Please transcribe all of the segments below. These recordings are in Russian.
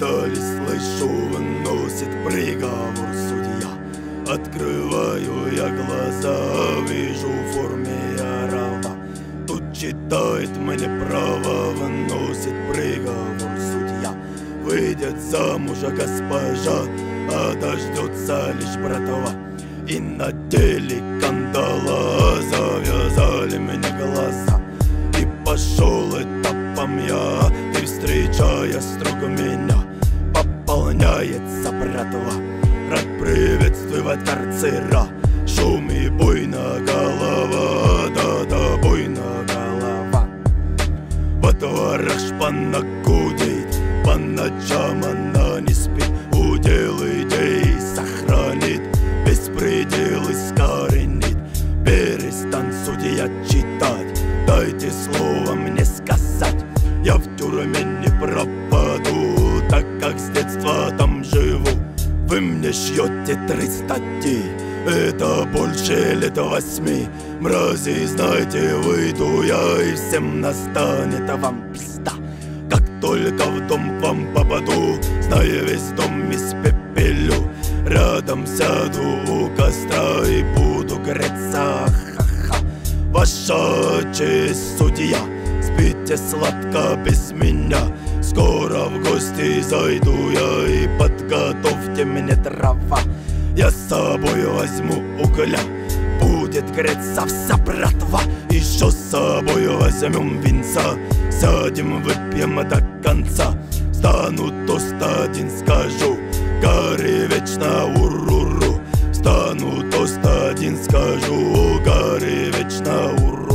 Вдали слышу, выносит приговор судья. Открываю я глаза, вижу в форме рава. Тут читает мне право, выносит приговор судья. Выйдет замуж госпожа, а дождется лишь братва. И надели кандала, завязали мне глаза. И пошел этапом я, и встречая строго меня, пополняется братва. Рад приветствовать карцера, шум и буйная голова, да-да, буйная голова. Во дворах шпана гудит, по ночам она не спит. Удел идей сохранит, беспредел искоренит. Перестань, судья, читать, дайте слово мне сказать. Я в тюрьме не пропаду, так как с детства там живу. Вы мне шьете 3 статьи, это больше лет 8. Мрази, знаете, выйду я, и всем настанет вам пизда. Как только в дом к вам попаду, знаю, весь дом испепелю. Рядом сяду у костра и буду греться, ха-ха. Ваша честь, судья, спите сладко без меня. Скоро в гости зайду я, и подготовьте мне дрова. Я с собой возьму угля, будет греться вся братва. Еще с собой возьмем винца, сядем, выпьем до конца. Встану, тост один скажу, гори вечно уруру. Встану, тост один скажу, гори вечно уруру.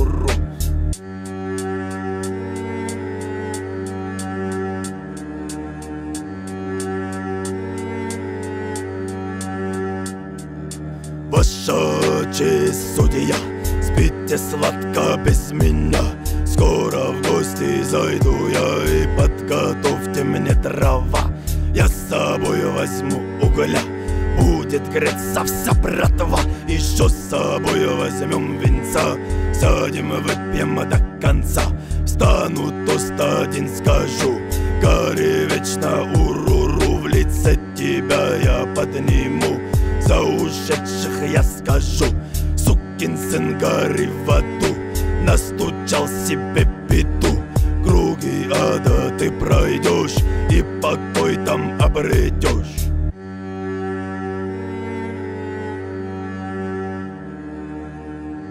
Ваша честь, судья, спите сладко без меня. Скоро в гости зайду я, и подготовьте мне дрова. Я с собой возьму угля, будет греться вся братва. Еще с собой возьмем винца, сядем, выпьем до конца. Встану, тост один скажу, гори вечно уруру. В лице тебя я подниму, за ушедших я скажу. Сукин сын, гори в аду, настучал себе беду. Круги ада ты пройдешь, и покой там обретешь.